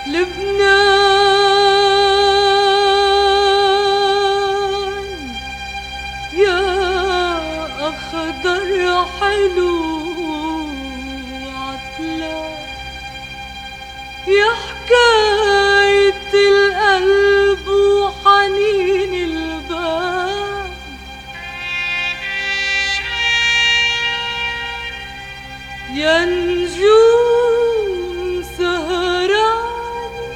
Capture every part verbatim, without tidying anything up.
لبنان يا أخضر حلو عطلان، يا حكاية القلب وحنين البال، يا نجوم سهراني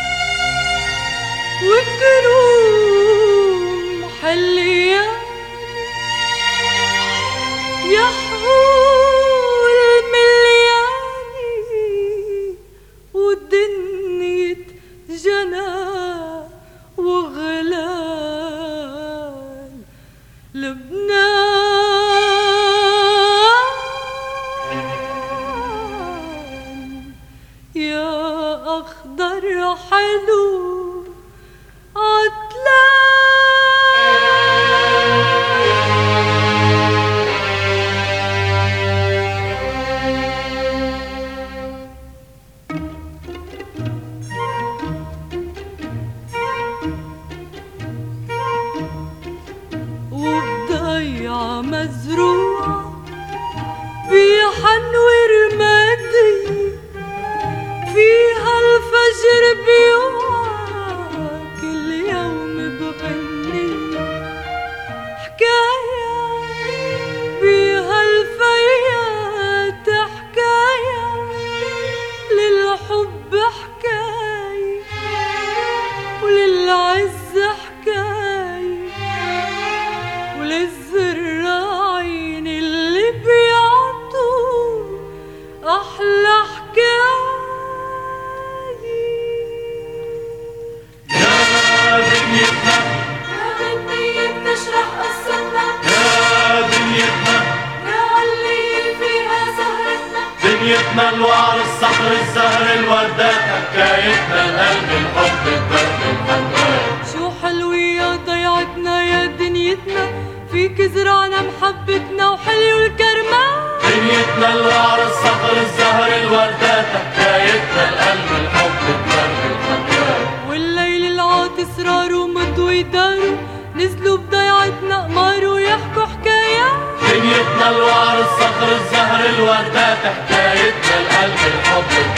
وكروم حلياني، يا حقول ملياني ودنية جنى وغلال. لبنان يا أخضر حلو وبضيعة مزروعة بحنو رمادي، فيها الفجر بيوعى كل يوم بغنية، حكاية بيها الفيات، حكاية للحب، حكاية وللعز، حكاية وللزراعين اللي بيعطوا أحلى حكاية. يا دنيتنا يا غنية بتشرح قصتنا، يا دنيتنا يا علي فيها سهرتنا، دنيتنا الوعر الصخر الزهر الوردات، حكايتنا القلب الحب الدرب الحنان. شو حلوة يا ضيعتنا يا دنيتنا، فيك زرعنا محبتنا وحلو الكرمان. دنيتنا الوعر الصخر الزهر الوردات، حكايتنا القلب الحب الدرب الحنان. والليل العاط اسرار ومضوي داره، نزلوا بضيعتنا قمار ويحكوا حكايات. دنيتنا الوعر الصخر الزهر الوردات، حكايتنا القلب الحب